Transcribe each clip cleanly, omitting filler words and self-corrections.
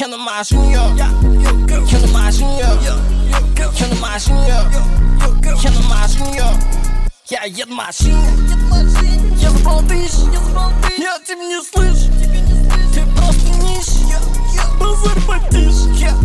на машине, я на машине, я на машине, я на машине, я еду в машине, я забрал тысячу, я тебя не слышу, ты просто нищий, базар потише,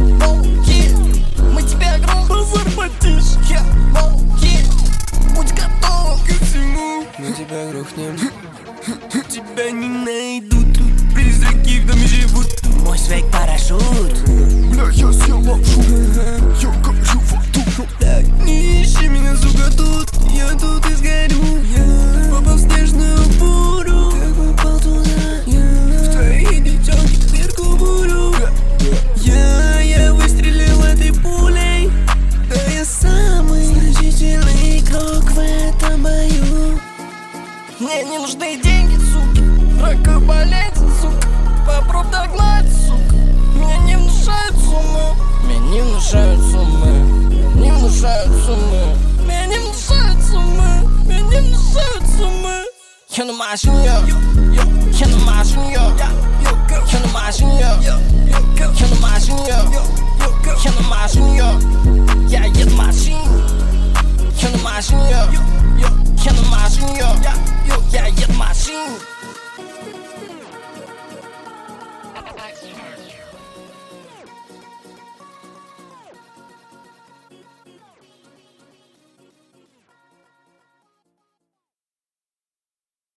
мы тебя гром, базар потише, будь готов ко всему, мы тебя грохнем, тебя не найдут, тут призраки в доме живут. Мой свек парашют. Бля, я съел лапшу, я кажу фактуру. Не ищи меня, сука, тут, я тут и сгорю. Я попал в снежную бурю, как попал туда. В твоей девчонке дырку бурю. Я выстрелил этой пулей. Да я самый значительный игрок в этом бою. Мне не нужны деньги, сука, рака болеть, сука, попробуй догнать, сука. Меня не внушают суммы, меня не внушают суммы, меня не внушают суммы, меня не внушают суммы, меня не внушают суммы. Я на машине, я на машине, я на машине, я на машине.